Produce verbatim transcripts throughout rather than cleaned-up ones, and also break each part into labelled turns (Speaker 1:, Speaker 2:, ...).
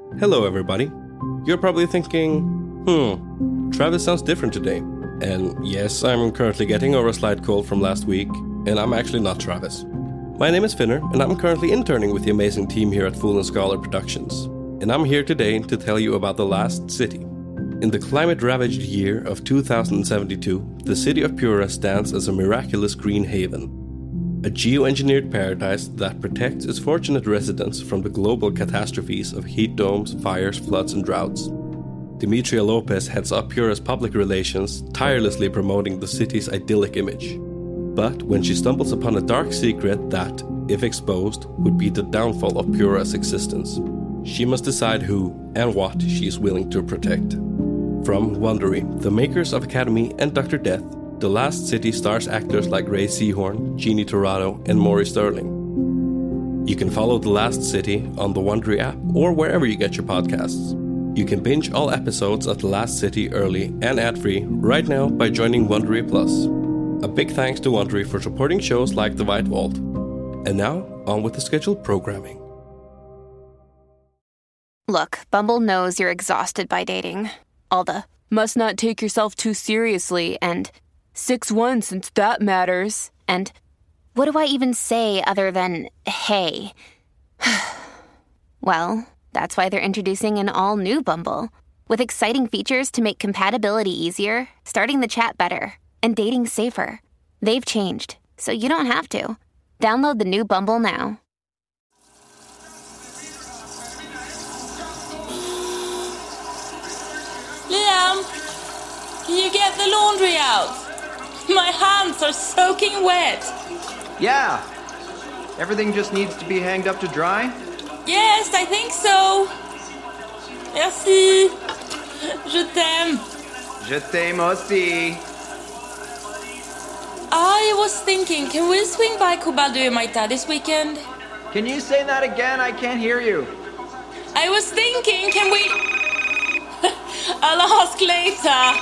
Speaker 1: Hello, everybody. You're probably thinking, hmm, Travis sounds different today. And yes, I'm currently getting over a slight cold from last week, and I'm actually not Travis. My name is Finner, and I'm currently interning with the amazing team here at Fool and Scholar Productions. And I'm here today to tell you about The Last City. In the climate-ravaged year of two thousand seventy-two, the city of Pura stands as a miraculous green haven. A geoengineered paradise that protects its fortunate residents from the global catastrophes of heat domes, fires, floods, and droughts. Demetria Lopez heads up Pura's public relations, tirelessly promoting the city's idyllic image. But when she stumbles upon a dark secret that, if exposed, would be the downfall of Pura's existence, she must decide who and what she is willing to protect. From Wondery, the makers of Academy and Doctor Death, The Last City stars actors like Ray Seahorn, Jeannie Torrado, and Maury Sterling. You can follow The Last City on the Wondery app or wherever you get your podcasts. You can binge all episodes of The Last City early and ad-free right now by joining Wondery Plus. A big thanks to Wondery for supporting shows like The White Vault. And now, on with the scheduled programming.
Speaker 2: Look, Bumble knows you're exhausted by dating. All the, must not take yourself too seriously, and six one since that matters. And what do I even say other than, hey? Well, that's why they're introducing an all-new Bumble, with exciting features to make compatibility easier, starting the chat better, and dating safer. They've changed, so you don't have to. Download the new Bumble now.
Speaker 3: Liam, can you get the laundry out? My hands are soaking wet.
Speaker 4: Yeah. Everything just needs to be hanged up to dry?
Speaker 3: Yes, I think so. Merci. Je t'aime.
Speaker 4: Je t'aime aussi.
Speaker 3: I was thinking, can we swing by Cobaldo and Maita this weekend?
Speaker 4: Can you say that again? I can't hear you.
Speaker 3: I was thinking, can we... I'll ask later.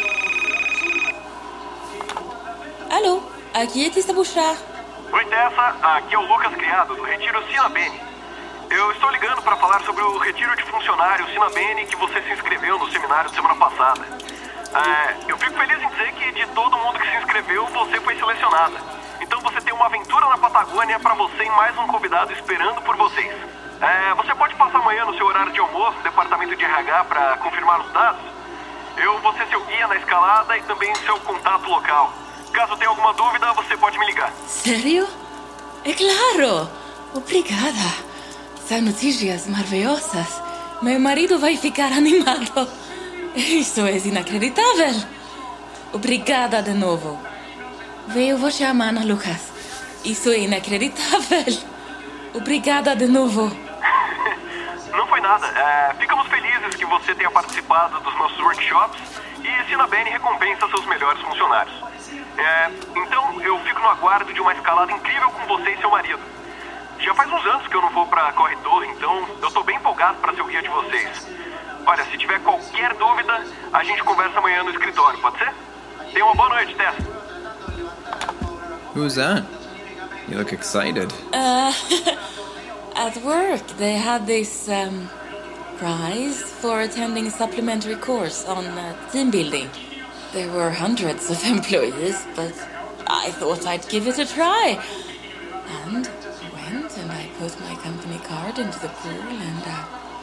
Speaker 3: Alô, aqui é Tissa Buxá.
Speaker 5: Oi, Tessa. Aqui é o Lucas Criado, do Retiro Sinabene. Eu estou ligando para falar sobre o Retiro de Funcionários Sinabene que você se inscreveu no seminário de semana passada. É, eu fico feliz em dizer que de todo mundo que se inscreveu, você foi selecionada. Então você tem uma aventura na Patagônia para você e mais um convidado esperando por vocês. É, você pode passar amanhã no seu horário de almoço no departamento de R H para confirmar os dados? Eu vou ser seu guia na escalada e também seu contato local. Caso tenha alguma dúvida, você pode me ligar.
Speaker 3: Sério? É claro! Obrigada. São notícias maravilhosas. Meu marido vai ficar animado. Isso é inacreditável. Obrigada de novo. Veio você a mana, Lucas. Isso é inacreditável. Obrigada de novo.
Speaker 5: Não foi nada. É, ficamos felizes que você tenha participado dos nossos workshops e Sinabene recompensa seus melhores funcionários. É, então, eu fico no aguardo de uma escalada incrível com você e seu marido. Já faz uns anos que eu não vou pra corredor, então eu tô bem empolgado pra ser o guia de vocês. Olha, se tiver qualquer dúvida, a gente conversa amanhã no escritório, pode ser? Tenha uma boa noite, Tessa.
Speaker 6: Who's that? You look excited.
Speaker 3: Uh, at work, they had this um, prize for attending a supplementary course on uh, team building. There were hundreds of employees, but I thought I'd give it a try. And I went and I put my company card into the pool and uh,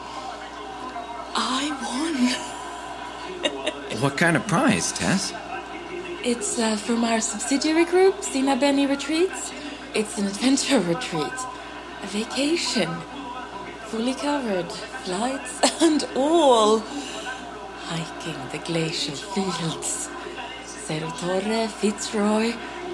Speaker 3: I won.
Speaker 6: What kind of prize, Tess?
Speaker 3: It's uh, from our subsidiary group, Sinabene Retreats. It's an adventure retreat. A vacation. Fully covered. Flights and all. Hiking the glacial fields. Cerro Torre, Fitzroy.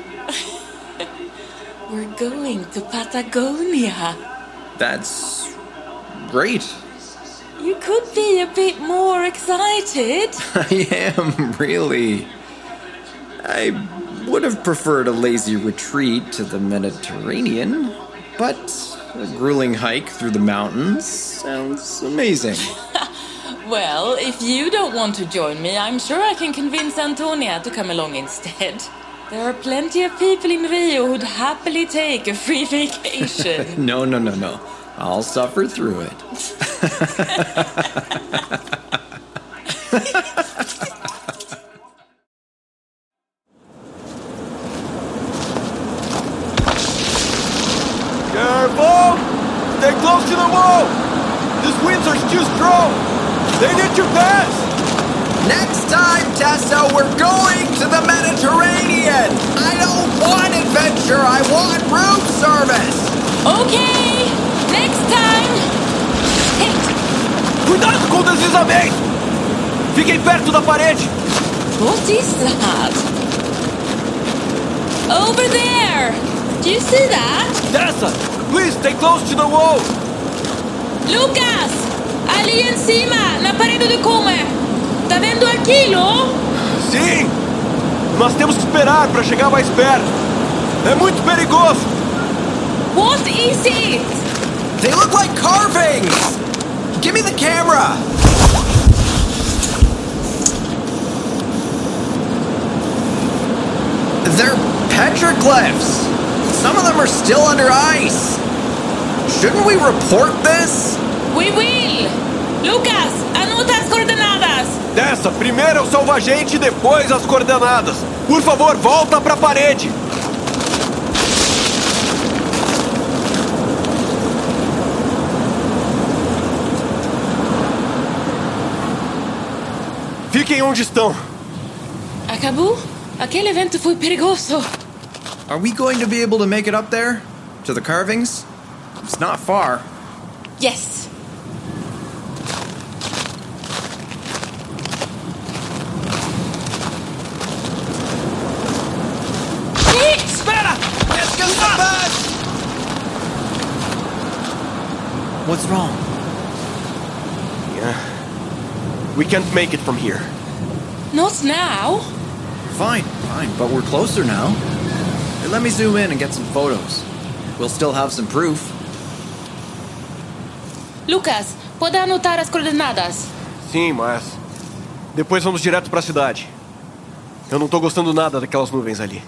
Speaker 3: We're going to Patagonia.
Speaker 6: That's great.
Speaker 3: You could be a bit more excited.
Speaker 6: I am, really. I would have preferred a lazy retreat to the Mediterranean, but a grueling hike through the mountains sounds amazing.
Speaker 3: Well, if you don't want to join me, I'm sure I can convince Antonia to come along instead. There are plenty of people in Rio who'd happily take a free vacation.
Speaker 6: No, no, no, no. I'll suffer through it.
Speaker 5: Careful! Stay close to the wall! These winds are too strong! They need to pass!
Speaker 6: Next time, Tessa, we're going to the Mediterranean! I don't want adventure, I want room service!
Speaker 3: Okay, next time. Hey,
Speaker 5: Cuidado com o deslizamento! Fiquem perto da parede!
Speaker 3: what is that? Over there. Do you see that?
Speaker 5: Tessa, please stay close to the wall!
Speaker 3: Lucas, ali em cima, na parede de comer. Tá vendo aquilo?
Speaker 5: Sim! Nós temos que esperar para chegar mais perto. É muito perigoso!
Speaker 3: What is it?
Speaker 6: They look like carvings! Give me the camera! They're petroglyphs! Some of them are still under ice! Shouldn't we report this?
Speaker 3: We will. Lucas, anota as coordenadas.
Speaker 5: Tessa, primeiro é o salvagente e depois as coordenadas. Por favor, volta para a parede! Fiquem onde estão.
Speaker 3: Acabou? Aquele evento foi perigoso.
Speaker 6: Are we going to be able to make it up there? To the carvings? It's not far.
Speaker 3: Yes.
Speaker 5: Espera!
Speaker 6: Let's go the bus! What's wrong?
Speaker 5: Yeah. We can't make it from here.
Speaker 3: Not now.
Speaker 6: Fine, fine, but we're closer now. Hey, let me zoom in and get some photos. We'll still have some proof.
Speaker 3: Lucas, pode anotar as coordenadas.
Speaker 5: Sim, mas depois vamos direto para a cidade. Eu não tô gostando nada daquelas nuvens ali.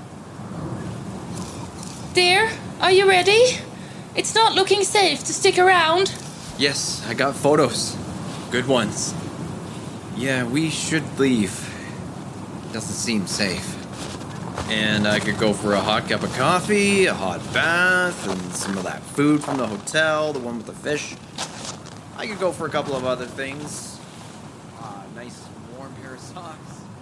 Speaker 3: Dear, are you ready? It's not looking safe to stick around.
Speaker 6: Yes, I got photos. Good ones. Yeah, we should leave. Doesn't seem safe. And I could go for a hot cup of coffee, a hot bath, and some of that food from the hotel, the one with the fish. I could go for a couple of other things. Uh, nice warm pair of socks.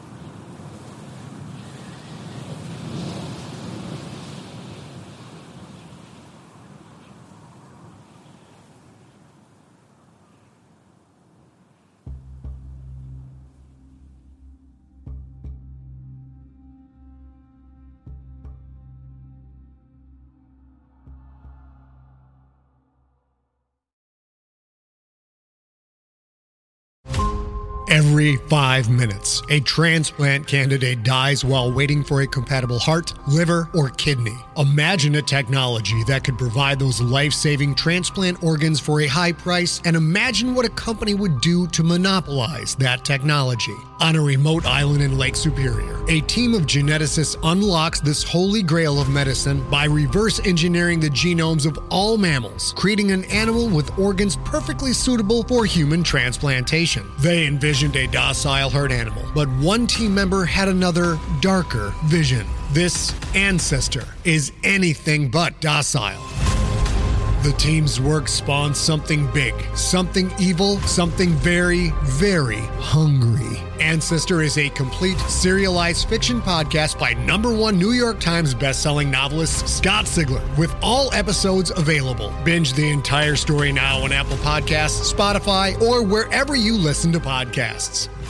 Speaker 7: Every five minutes, a transplant candidate dies while waiting for a compatible heart, liver, or kidney. Imagine a technology that could provide those life-saving transplant organs for a high price, and imagine what a company would do to monopolize that technology. On a remote island in Lake Superior, a team of geneticists unlocks this holy grail of medicine by reverse engineering the genomes of all mammals, creating an animal with organs perfectly suitable for human transplantation. They envisioned a docile herd animal, but one team member had another, darker vision. This ancestor is anything but docile. The team's work spawned something big, something evil, something very, very hungry. Ancestor is a complete serialized fiction podcast by number one New York Times bestselling novelist Scott Sigler, with all episodes available. Binge the entire story now on Apple Podcasts, Spotify, or wherever you listen to podcasts.